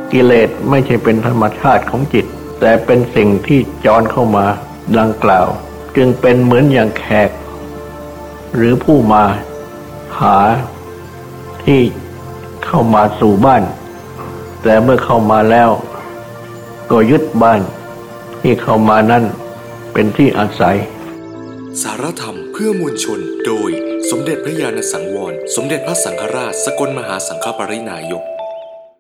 กิเลสไม่ใช่เป็นธรรมชาติของจิตแต่เป็นสิ่งที่จรเข้ามาดังกล่าวจึงเป็นเหมือนอย่างแขกหรือผู้มาหาที่เข้ามาสู่บ้านแต่เมื่อเข้ามาแล้วก็ยึดบ้านที่เข้ามานั้นเป็นที่อาศัยสารธรรมเพื่อมวลชนโดยสมเด็จพระญาณสังวรสมเด็จพระสังฆราชสกลมหาสังฆปรินายก